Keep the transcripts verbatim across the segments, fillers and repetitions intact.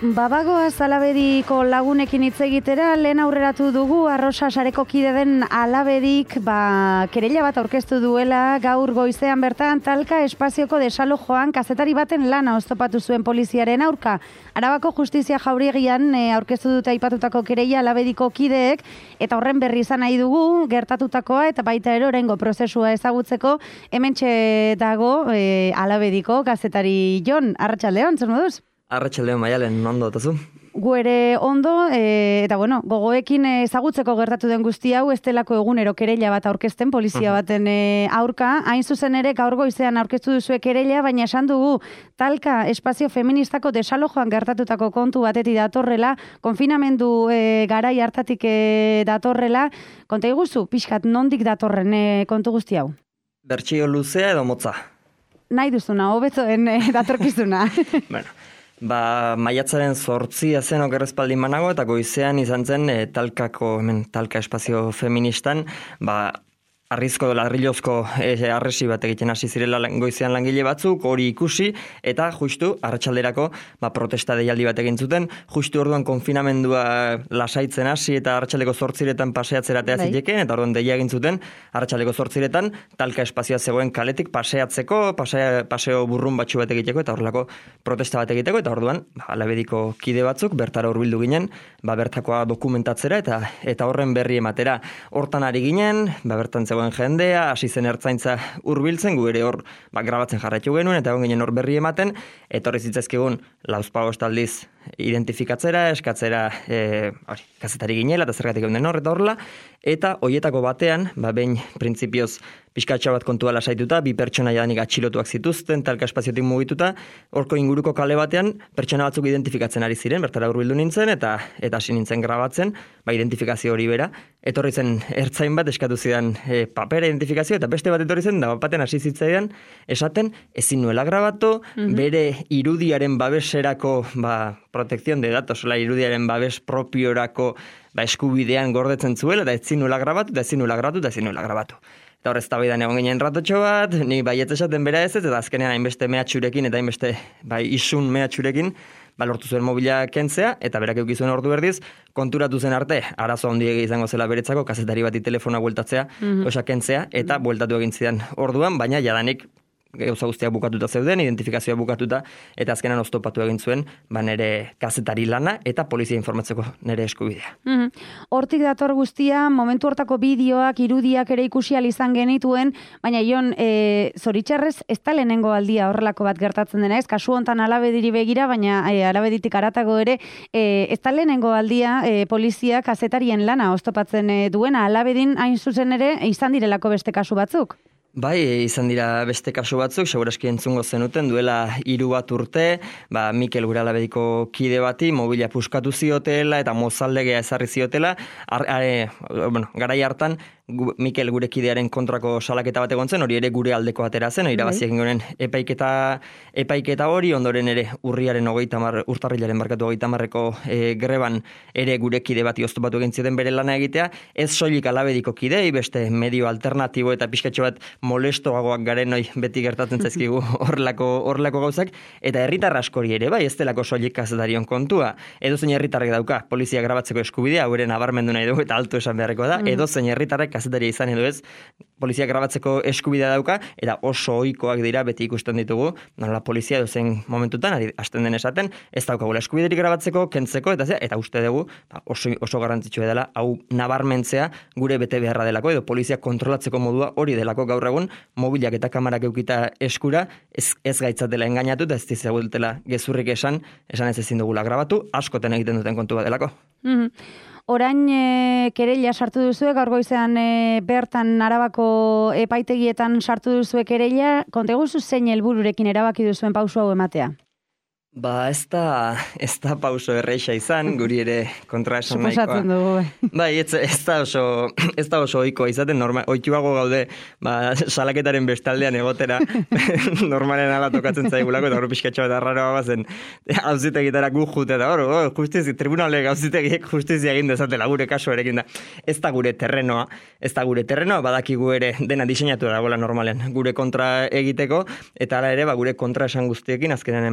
Babagoaz Alabediko lagunekin hitz egitera, lehen aurreratu dugu Arrosa sareko kide den Alabedik, ba, kereila bat aurkeztu duela gaur goizean bertan Talka espazioko desalojoan kazetari baten lana oztopatu zuen poliziaren aurka. Arabako Justizia Jauregian e, aurkeztu dute aipatutako kereila Alabediko kideek, eta horren berri izan nahi dugu gertatutakoa eta baita ere oraingo prozesua ezagutzeko hementxe dago e, Alabediko kazetari Jon. Arratsaldeon, zer moduz? Arratsaldeon Maialen, ondo otazu? Gu ere ondo, e, eta bueno, gogoekin ezagutzeko gertatu den guzti hau, ez delako egunero kereila bat aurkezten, polizia baten e, aurka. Hain zuzen ere, gaur goizean aurkeztu duzue kereila, baina esan dugu Talka espazio feministako desalojoan gertatutako kontu batetik datorrela, konfinamendu e, garai hartatik e, datorrela. Konta iguzu, pixkat, nondik datorren e, kontu guzti hau? Bertsio luzea edo motza? Nahi duzuna, hobetzoen e, datorkizuna. Bueno. Ba, maiatzaren zortzia zen okerrezpaldi manago, eta goizean izan zen e, Talkako, hemen Talka espazio feministan, ba, arrizko ladrilozko e, arresi bat egiten hasi zirela goizean langile batzuk, hori ikusi, eta justu, arratsalderako ba, protesta deialdi bat egin zuten, justu orduan konfinamendua lasaitzen hasi, eta arratsaldeko zortziretan paseatzeratea ziteken, eta orduan deia egin zuten, arratsaldeko zortziretan, Talka espazioa zegoen kaletik paseatzeko, pasea, paseo burrun batxu bat egiteko, eta horrelako protesta bat egiteko, eta orduan, ba, Alabediko kide batzuk, bertara hurbildu ginen, ba, bertakoa dokumentatzera, eta eta horren berri ematera. Hortan ari ginen, ba, bertan zegoen jendea, hasi zen ertzaintza hurbiltzen, gu ere hor ba, grabatzen jarraitu genuen, eta egon ginen hor berri ematen, etorri zitzaizkigun lauzpabost aldiz identifikatzera, eskatzera e, hori, kazetari ginela, eta zergatik egon den hor, eta horrela, eta hoietako batean, ba, behin printzipioz pixkatxa bat kontua lasaituta, bi pertsona jadanik atxilotuak zituzten, Talka espaziotik mugituta, horko inguruko kale batean, pertsona batzuk identifikatzen ari ziren, bertara hurbildu nintzen, eta eta hasi nintzen grabatzen, ba, identifikazio hori bera. Etorri zen ertzain bat eskatu zidan e, papera identifikazio, eta beste bat etorri zen, da baten hasi zitzaidan, esaten, ezin nuela grabatu, mm-hmm. bere irudiaren babeserako, ba, protekzion de datos, la irudiaren babes propiorako ba, eskubidean gordetzen zuela, eta ezin nuela grabatu, eta ezin nuela grabatu, eta ezin nuela grabatu. Eta horrez tabaidan egon ginen ratotxo bat, ni baiet esaten bera ez ez, eta azkenean hainbeste mehatxurekin, eta hainbeste bai, isun mehatxurekin, ba, lortu zuen mobila kentzea, eta berak eukizuen ordu berdiz, konturatu zen arte, arazo handiege izango zela beretzako, kazetari bati telefona bueltatzea, mm-hmm. osa kentzea, eta bueltatu egin zidan orduan, baina jadanik, gauza guztiak bukatuta zeuden, identifikazioa bukatuta, eta azkenan oztopatu egin zuen, ba nere kazetari lana eta polizia informatzeko nere eskubidea. Mm-hmm. Hortik dator guztia, momentu hortako bideoak, irudiak ere ikusi ahal izan genituen, baina Jon, e, zoritxarrez, ez da lehenengo aldia horrelako bat gertatzen dena, ez? Kasu hontan Alabediri begira, baina e, Alabeditik aratago ere, e, ez da lehenengo aldia e, polizia kazetarien lana oztopatzen e, duena, Alabedin hain zuzen ere, izan direlako beste kasu batzuk? Bai, izan dira beste kasu batzuk, segurazki entzungo zenuten, duela hiru bat urte, ba, Mikel gure Alabediko kide bati, mobila puskatu ziotela eta mozaldegea ezarri ziotela, ar, are, bueno, garai hartan, gu, Mikel gure kidearen kontrako salaketa bat egon zen, hori ere gure aldeko atera zen, irabazi egin gonen epaiketa, epaiketa hori, ondoren ere urriaren hogeita mar, urtarrilaren markatu hogeita marreko e, greban ere gure kide bati oztopatu egin zioten bere lana egitea, ez soilik Alabediko kidei, beste medio alternatibo eta pixkatxo bat molestoagoak garen hoi beti gertatzen zaizkigu horrelako horrelako gauzak, eta herritar askori ere, bai, ez delako soilik kazetarion kontua. Edozein herritarrek dauka polizia grabatzeko eskubidea, hauren nabarmendu nahi dugu eta alto esan beharreko da, edozein herritarrek kazetaria izan edo ez, polizia grabatzeko eskubidea dauka, eta oso ohikoak dira beti ikusten ditugu, nola polizia edozein momentutan, hasten den esaten, ez daukagula eskubiderik grabatzeko, kentzeko, eta zea, eta uste dugu, oso, oso garrantzitsua dela, hau nabarmentzea gure bete beharra delako, edo polizia kontrolatzeko modua hori delako gaur egun, mobilak eta kamarak eukita eskura, ez, ez gaitzatela engainatu, eta ez dizagutela gezurrik esan, esan ez ezin dugula grabatu, askoten egiten duten kontu bat delako. Mm-hmm. Orain e, kereila sartu duzue, gaur goizean e, bertan Arabako epaitegietan sartu duzue kereila, konta eguzu zein helbururekin erabaki duzuen pausu hau ematea? Ba, ez da, ez da pauso erreixa izan, guri ere kontra esan nahikoa. Suposatzen dugu. Bai, ez, ez da oso, ez da oso ohikoa izaten, norma, ohituago gaude, ba, salaketaren bestaldean egotera, normalen ala tokatzen zaigulako, eta hor pixkatxo eta arraroa bazen, auzitegitara gu jute, eta hor, oh, justizi, tribunalek auzitegiek justizia egin dezatela gure kasu erekin da. Ez da gure terrenoa, ez da gure terrenoa, badakigu ere dena diseinatu dagoela normalen, gure kontra egiteko, eta hala ere, ba, gure kontra esan guztiekin, azkenean hemen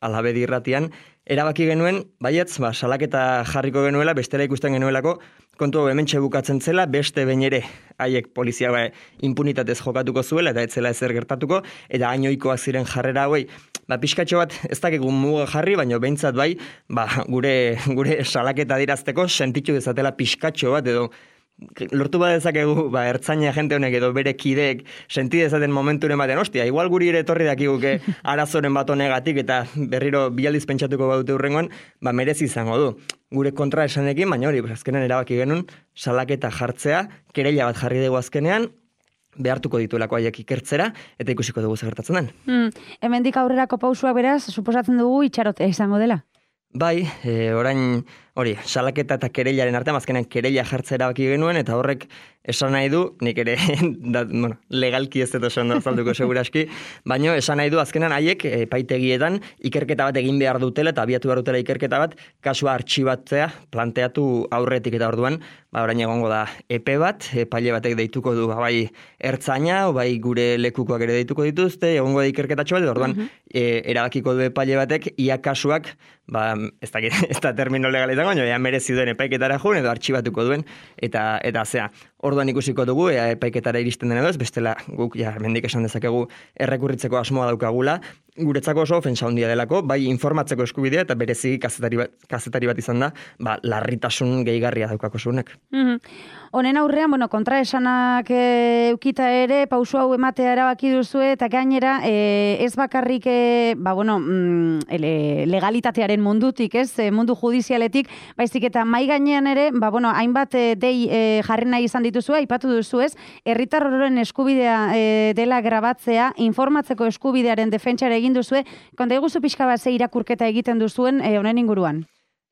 Alabedi irratian, erabaki genuen, baietz, ba, salaketa jarriko genuela, bestela ikusten genuelako, kontu hementxe bukatzen zela, beste behin ere, haiek polizia ba, impunitatez jokatuko zuela, eta ez zela ezer gertatuko, eta hainoikoak ziren jarrera hauei, ba, pixkatxo bat, ez dakegu muga jarri, baina behintzat bai, ba, gure, gure salaketa dirazteko, sentitu dezatela pixkatxo bat, edo, lortu badezakegu, ba, ertzaina jente honek edo bere kideek senti dezaten momenturen baten, ostia, igual guri ere etorri dakiguke arazoren bat honegatik eta berriro bialdiz pentsatuko badute hurrengoan, ba, merezi izango du. Gure kontra esanekin, baina hori, azkenean erabaki genuen, salaketa jartzea, kereila bat jarri dugu azkenean, behartuko dituelako haiek ikertzera, eta ikusiko dugu zer gertatzen den. Hmm. Hemendik aurrerako pausua beraz, suposatzen dugu itxarotea izango dela? Bai, e, orain, hori, salaketa eta kereilaren artean, azkenean kereila jartzea erabaki genuen, eta horrek esan nahi du, nik ere, da, bueno, legalki ez dut oso azalduko seguraski, baina esan nahi du azkenean haiek epaitegietan ikerketa bat egin behar dutela, eta abiatu behar dutela ikerketa bat, kasua artxibatzea planteatu aurretik eta orduan, ba, orain egongo da epe bat, epaile batek deituko du, bai ertzaina, o bai gure lekukoak ere deituko dituzte, egongo da ikerketatxo bat, orduan, mm -hmm. e, erabakiko du epaile batek, ia kasuak, ba, ez da, ez da termino legal izango, baina merezi duen epaiketara joan, edo artxibatuko duen, eta, eta zea, orduan ikusiko dugu, ea epaiketara iristen den edo ez, bestela guk, ja, mendik esan dezakegu errekurritzeko asmoa daukagula, guretzako oso ofensa handia delako, bai informatzeko eskubidea eta bereziki kazetari bat, kazetari bat izan da, ba, larritasun gehigarria daukako zuenek. Mm-hmm. Honen aurrean, bueno, kontraesanak e, eukita ere, pausu hau ematea erabaki duzue, eta gainera, e, ez bakarrik, e, ba, bueno, mm, ele, legalitatearen mundutik, ez, e, mundu judizialetik, baizik eta mai gainean ere, ba, bueno, hainbat e, dei e, jarri nahi izan dituzue, aipatu duzu ez, herritar ororen eskubidea e, dela grabatzea, informatzeko eskubidearen defentsare egin duzue, konta eguzu pixka bat ze irakurketa egiten duzuen e, honen inguruan?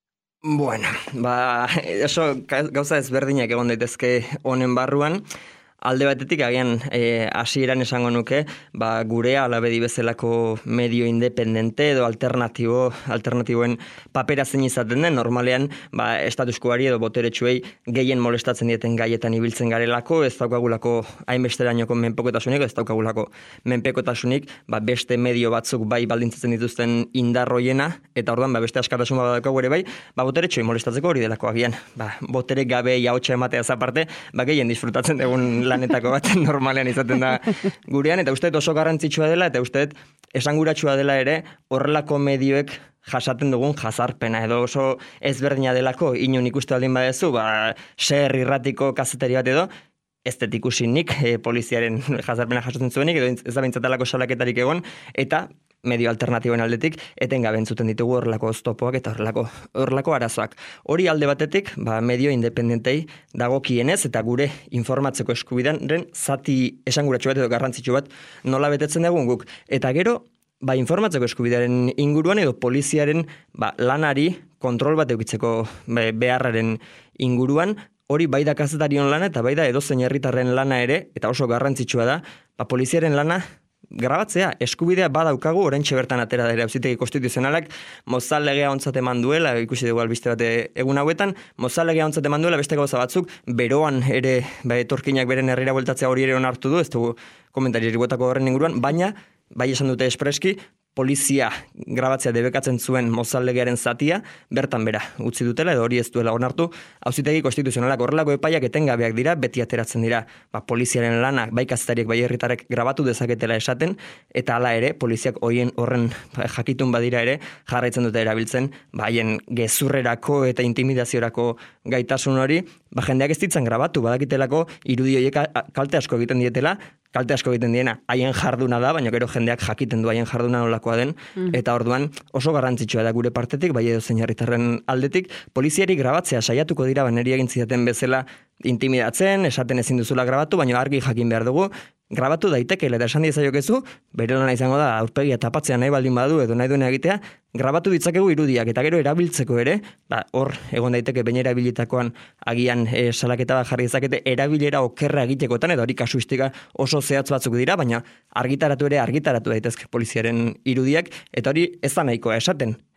Bueno, ba, eso gauza ezberdinak egon daitezke honen barruan, alde batetik agian hasieran e, esango nuke, ba, gure Alabedi bezalako medio independente edo alternatibo, alternatiboen papera zein izaten den, normalean ba, estatuskoari edo boteretsuei gehien molestatzen dieten gaietan ibiltzen garelako, ez daukagulako hainbesterainoko menpekotasunik, ez daukagulako menpekotasunik, ba, beste medio batzuk bai baldintzatzen dituzten indarroiena, eta orduan ba, beste askatasun bat daukagu ere bai, ba, boteretsuei molestatzeko hori delako agian, ba, botere gabe jaotxa ematea zaparte, ba, gehien disfrutatzen dugun lanetako bat normalean izaten da gurean, eta uste oso garrantzitsua dela, eta uste esanguratsua dela ere horrelako medioek jasaten dugun jazarpena, edo oso ezberdina delako, inon ikuste aldin badezu, ba, ser irratiko kazetari bat edo, ez dut ikusinik e, poliziaren jazarpena jasatzen zuenik, edo ez da bintzatalako salaketarik egon, eta medio alternatiboen aldetik, etengabe entzuten ditugu horrelako oztopoak eta horrelako, horrelako arazoak. Hori alde batetik, ba, medio independentei dagokienez eta gure informatzeko eskubidearen zati esanguratsu bat edo garrantzitsu bat nola betetzen dugun guk. Eta gero, ba, informatzeko eskubidearen inguruan edo poliziaren ba, lanari kontrol bat eukitzeko beharraren inguruan, hori bai da kazetarion lana eta bai da edozein herritarren lana ere, eta oso garrantzitsua da, ba, poliziaren lana grabatzea, eskubidea badaukagu, oraintxe bertan atera da ere auzitegi konstituzionalak, Mozal legea ontzat eman duela, ikusi dugu albiste bat egun hauetan, Mozal legea ontzat eman duela beste gauza batzuk, beroan ere, ba, etorkinak beren herrira bueltatzea hori ere onartu du, ez dugu komentari eriguetako horren inguruan, baina, bai esan dute espreski, polizia grabatzea debekatzen zuen Mozal legearen zatia, bertan bera utzi dutela, edo hori ez duela onartu, auzitegi konstituzionalak horrelako epaiak etengabeak dira, beti ateratzen dira, ba, poliziaren lanak, bai kazetariek, bai herritarrek grabatu dezaketela esaten, eta hala ere, poliziak horien horren ba, jakitun badira ere, jarraitzen dute erabiltzen, ba, haien gezurrerako eta intimidaziorako gaitasun hori, ba, jendeak ez ditzan grabatu, badakitelako irudi horiek kalte asko egiten dietela, kalte asko egiten diena, haien jarduna da, baina gero jendeak jakiten du haien jarduna nolakoa den, mm. eta orduan oso garrantzitsua da gure partetik, bai edo zein herritarren aldetik, poliziari grabatzea saiatuko dira, baneri egin zidaten bezala intimidatzen, esaten ezin duzula grabatu, baina argi jakin behar dugu, grabatu daiteke, eta esan diezaiokezu, bere lana izango da, aurpegia tapatzea nahi baldin badu edo nahi duena egitea, grabatu ditzakegu irudiak, eta gero erabiltzeko ere, ba, hor, egon daiteke baina erabilitakoan agian e, salaketa bat jarri dezakete, erabilera okerra egitekotan, edo hori kasuistika oso zehatz batzuk dira, baina argitaratu ere argitaratu daitezke poliziaren irudiak, eta hori ez da nahikoa esaten.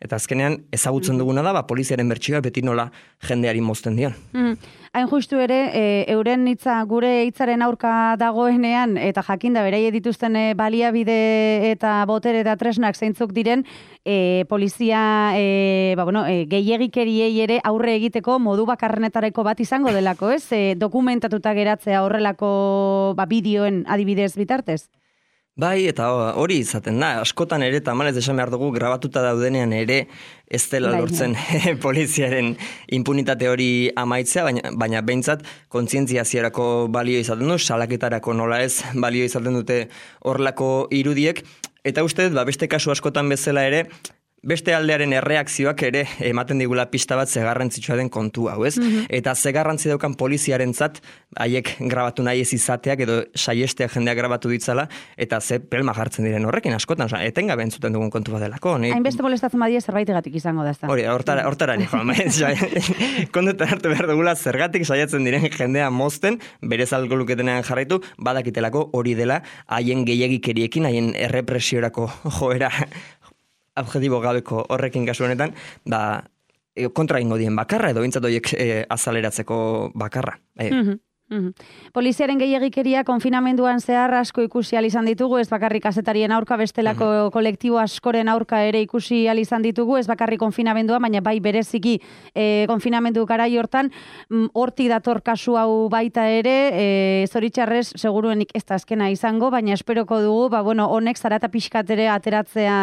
Eta azkenean ezagutzen duguna da, ba, poliziaren bertsioa beti nola jendeari mozten dion. Mm. Hain justu ere, e, euren hitza gure hitzaren aurka dagoenean, eta jakinda beraie dituzten e, baliabide eta botere eta tresnak zeintzuk diren, e, polizia e, ba, bueno, e, gehiegikeriei ere aurre egiteko modu bakarrenetareko bat izango delako, ez? E, dokumentatuta geratzea horrelako ba, bideoen adibidez bitartez? Bai, eta hori izaten da, askotan ere, tamalez esan behar dugu, grabatuta daudenean ere, ez dela lortzen poliziaren impunitate hori amaitzea, baina, baina behintzat kontzientziazierako balio izaten du, salaketarako nola ez balio izaten dute horrelako irudiek, eta uste, ba, beste kasu askotan bezala ere, beste aldearen erreakzioak ere ematen digula pista bat ze garrantzitsua den kontu hau, ez? Mm-hmm. Eta ze garrantzi daukan poliziarentzat haiek grabatu nahi ez izateak edo saiesteak jendeak grabatu ditzala eta ze pelma jartzen diren horrekin askotan, oza, etengabe entzuten dugun kontu bat delako. Hainbeste molestatzen badia zerbaitegatik izango da. Hori, hortara, hortara ni joan, kontutan hartu behar dugula zergatik saiatzen diren jendea mozten, berez algo luketenean jarraitu, badakitelako hori dela haien gehiagikeriekin, haien errepresiorako joera objetibo gabeko horrekin kasu honetan, ba, kontra ingo dien bakarra, edo bintzat horiek e, azaleratzeko bakarra. E. Mm-hmm. Mm-hmm. Poliziaren gehiagikeria konfinamenduan zehar asko ikusi izan ditugu, ez bakarrik kazetarien aurka, bestelako mm-hmm. kolektibo askoren aurka ere ikusi izan ditugu, ez bakarrik konfinamendua, baina bai bereziki e, konfinamendu garai hortan, hortik dator kasu hau baita ere, e, zoritxarrez, seguruenik ez da azkena izango, baina esperoko dugu, ba, bueno, honek zarata pixkat ere ateratzea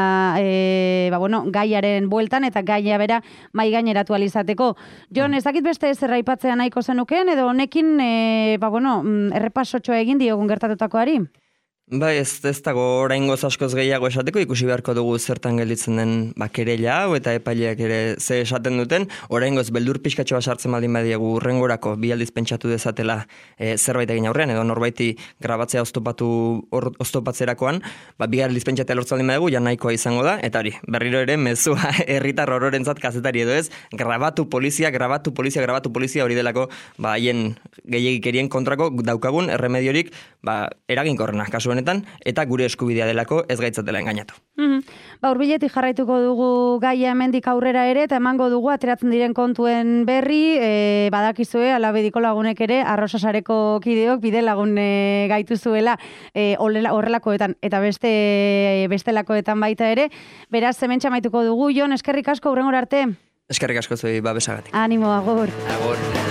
e, ba, bueno, gaiaren bueltan, eta gaia bera mai gaineratu alizateko. Jon, ez dakit beste zer aipatzea nahiko zenukeen, edo honekin e, ba, bueno, errepasotxoa egin diogun gertatutakoari? Bai, ez, ez dago oraingoz askoz gehiago esateko, ikusi beharko dugu zertan gelditzen den bakerela hau eta epaileak ere ze esaten duten, oraingoz beldur pixkatxoa sartzen baldin badiegu urrengorako bi aldiz pentsatu dezatela e, zerbait egin aurrean, edo norbaiti grabatzea oztopatu or, oztopatzerakoan, ba, bi aldiz pentsatea lortzen baldin badiegu, ja nahikoa izango da, eta hori, berriro ere mezua herritar ororentzat kazetari edo ez, grabatu polizia, grabatu polizia, grabatu polizia hori delako, ba, haien gehiagikerien kontrako daukagun erremediorik, ba, eraginkorrena kasu honetan, eta gure eskubidea delako ez gaitzatela engainatu. Mm-hmm. Ba, hurbiletik jarraituko dugu gaia hemendik aurrera ere, eta emango dugu ateratzen diren kontuen berri, e, badakizue, alabediko lagunek ere, arrosasareko kideok, bide lagun e, gaitu zuela e, horrelakoetan, eta beste bestelakoetan baita ere. Beraz, hemen txamaituko dugu, Jon, eskerrik asko, hurrengora arte. Eskerrik asko zuei babesagatik. Animo, agur. Agur.